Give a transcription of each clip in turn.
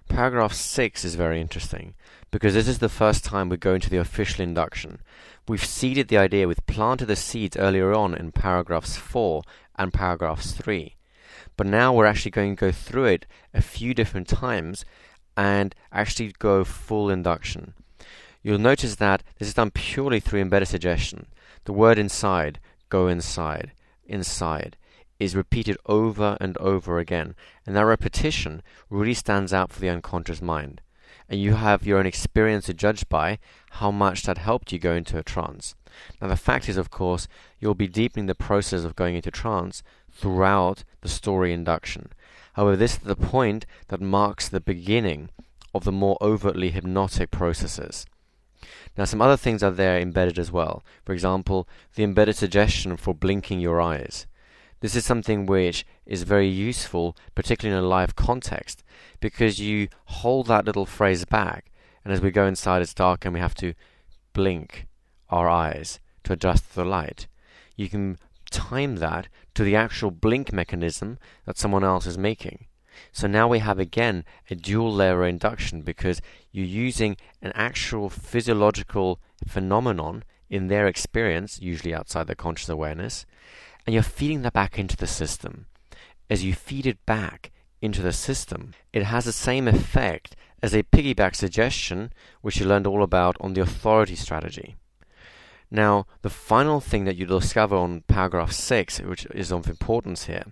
Paragraph 6 is very interesting because this is the first time we go into the official induction. We've seeded the idea, we've planted the seeds earlier on in paragraphs 4 and paragraphs 3. But now we're actually going to go through it a few different times and actually go full induction. You'll notice that this is done purely through embedded suggestion. The word inside, go inside, inside, is repeated over and over again, and that repetition really stands out for the unconscious mind. And you have your own experience to judge by how much that helped you go into a trance. Now the fact is, of course, you'll be deepening the process of going into trance throughout the story induction. However, this is the point that marks the beginning of the more overtly hypnotic processes. Now some other things are there embedded as well. For example, the embedded suggestion for blinking your eyes. This is something which is very useful, particularly in a live context, because you hold that little phrase back, and as we go inside it's dark and we have to blink our eyes to adjust the light. You can time that to the actual blink mechanism that someone else is making. So now we have again a dual layer induction because you're using an actual physiological phenomenon in their experience, usually outside their conscious awareness, and you're feeding that back into the system. As you feed it back into the system, it has the same effect as a piggyback suggestion, which you learned all about on the authority strategy. Now, the final thing that you discover on paragraph 6, which is of importance here,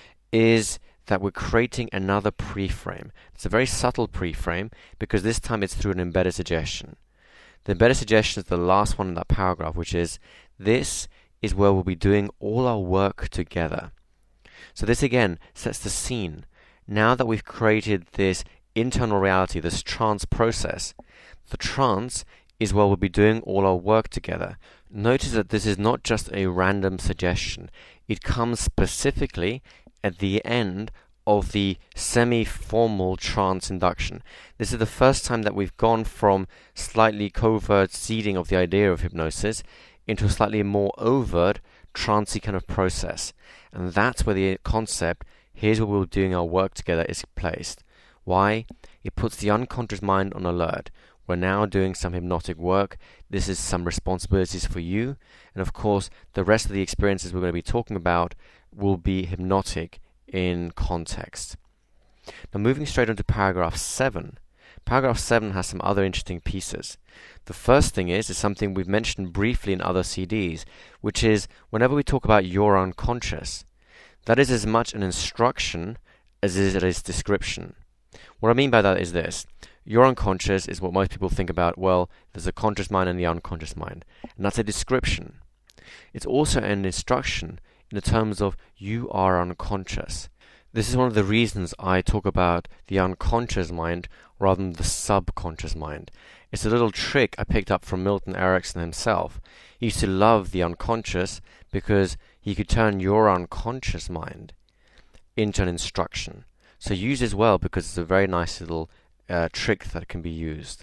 is that we're creating another preframe. It's a very subtle preframe because this time it's through an embedded suggestion. The embedded suggestion is the last one in that paragraph, which is this is where we'll be doing all our work together. So this again sets the scene. Now that we've created this internal reality, this trance process, the trance is where we'll be doing all our work together. Notice that this is not just a random suggestion. It comes specifically at the end of the semi-formal trance induction. This is the first time that we've gone from slightly covert seeding of the idea of hypnosis into a slightly more overt, trancey kind of process. And that's where the concept, here's where we're doing our work together, is placed. Why? It puts the unconscious mind on alert. We're now doing some hypnotic work. This is some responsibilities for you. And of course, the rest of the experiences we're going to be talking about will be hypnotic in context. Now moving straight on to paragraph 7. Paragraph 7 has some other interesting pieces. The first thing is something we've mentioned briefly in other CDs, which is whenever we talk about your unconscious, that is as much an instruction as it is description. What I mean by that is this. Your unconscious is what most people think about, well, there's a conscious mind and the unconscious mind. And that's a description. It's also an instruction in the terms of you are unconscious. This is one of the reasons I talk about the unconscious mind rather than the subconscious mind. It's a little trick I picked up from Milton Erickson himself. He used to love the unconscious because he could turn your unconscious mind into an instruction. So use as well because it's a very nice little trick that can be used.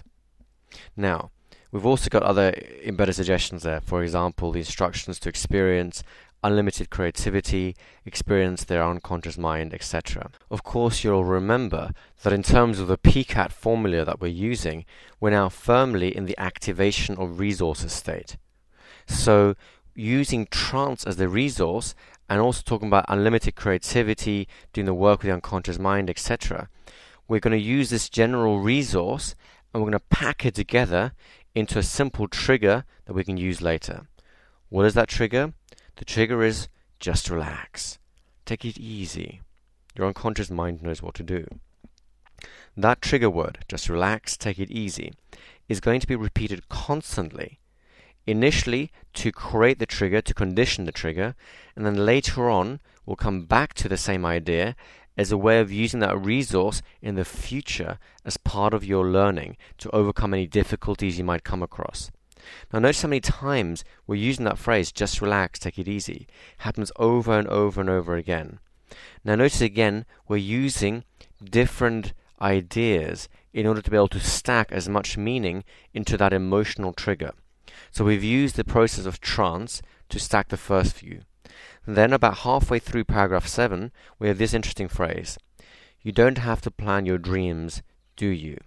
Now, we've also got other embedded suggestions there. For example, the instructions to experience unlimited creativity, experience their unconscious mind, etc. Of course, you'll remember that in terms of the PCAT formula that we're using, we're now firmly in the activation of resources state. So, using trance as the resource, and also talking about unlimited creativity, doing the work with the unconscious mind, etc., we're going to use this general resource and we're going to pack it together into a simple trigger that we can use later. What is that trigger? The trigger is just relax. Take it easy. Your unconscious mind knows what to do. That trigger word, just relax, take it easy, is going to be repeated constantly. Initially to create the trigger, to condition the trigger, and then later on we'll come back to the same idea as a way of using that resource in the future as part of your learning to overcome any difficulties you might come across. Now notice how many times we're using that phrase, just relax, take it easy. It happens over and over and over again. Now notice again, we're using different ideas in order to be able to stack as much meaning into that emotional trigger. So we've used the process of trance to stack the first few. Then about halfway through paragraph 7, we have this interesting phrase. You don't have to plan your dreams do you?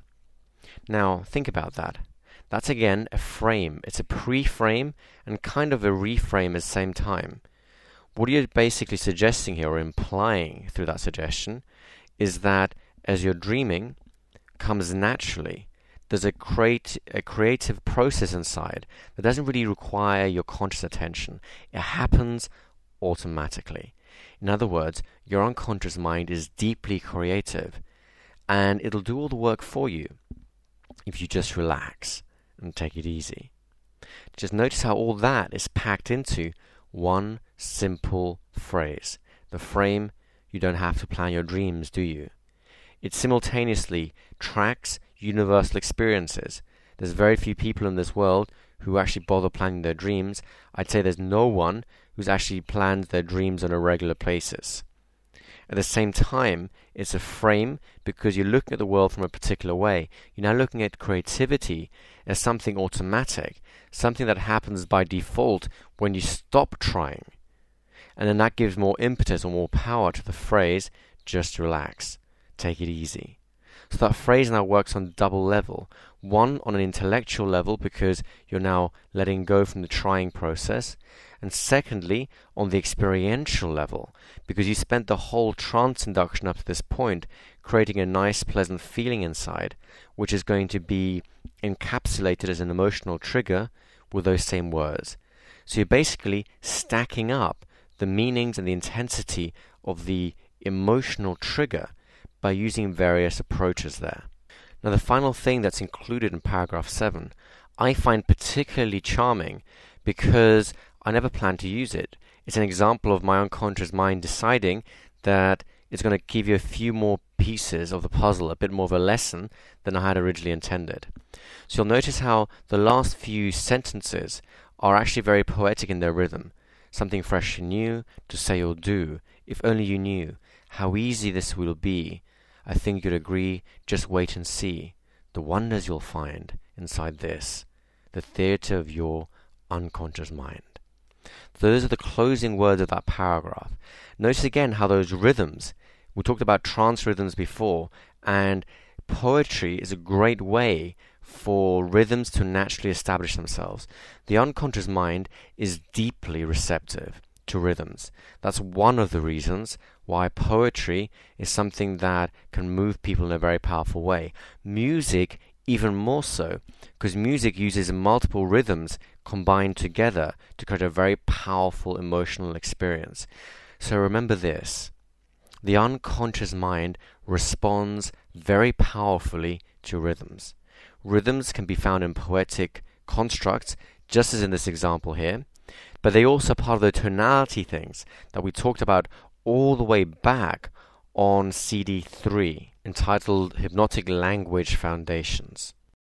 Now, think about that. That's again a frame. It's a pre-frame and kind of a reframe at the same time. What you're basically suggesting here, or implying through that suggestion, is that as you're dreaming comes naturally. There's a creative process inside that doesn't really require your conscious attention. It happens automatically. In other words, your unconscious mind is deeply creative, and it'll do all the work for you if you just relax and take it easy. Just notice how all that is packed into one simple phrase. The frame, you don't have to plan your dreams, do you? It simultaneously tracks universal experiences. There's very few people in this world who actually bother planning their dreams. I'd say there's no one who's actually planned their dreams on a regular basis. At the same time, it's a frame because you're looking at the world from a particular way. You're now looking at creativity as something automatic, something that happens by default when you stop trying. And then that gives more impetus or more power to the phrase, just relax, take it easy. So that phrase now works on double level. One, on an intellectual level, because you're now letting go from the trying process. And secondly, on the experiential level, because you spent the whole trance induction up to this point creating a nice, pleasant feeling inside, which is going to be encapsulated as an emotional trigger with those same words. So you're basically stacking up the meanings and the intensity of the emotional trigger by using various approaches there. Now, the final thing that's included in paragraph 7, I find particularly charming because I never planned to use it. It's an example of my unconscious mind deciding that it's going to give you a few more pieces of the puzzle, a bit more of a lesson than I had originally intended. So you'll notice how the last few sentences are actually very poetic in their rhythm. Something fresh and new to say or do. If only you knew how easy this will be. I think you'd agree, just wait and see the wonders you'll find inside this, the theatre of your unconscious mind. Those are the closing words of that paragraph. Notice again how those rhythms, we talked about trance rhythms before, and poetry is a great way for rhythms to naturally establish themselves. The unconscious mind is deeply receptive to rhythms. That's one of the reasons why poetry is something that can move people in a very powerful way. Music even more so, because music uses multiple rhythms combined together to create a very powerful emotional experience. So remember this, the unconscious mind responds very powerfully to rhythms. Rhythms can be found in poetic constructs, just as in this example here, but they also are part of the tonality things that we talked about all the way back on CD 3, entitled Hypnotic Language Foundations.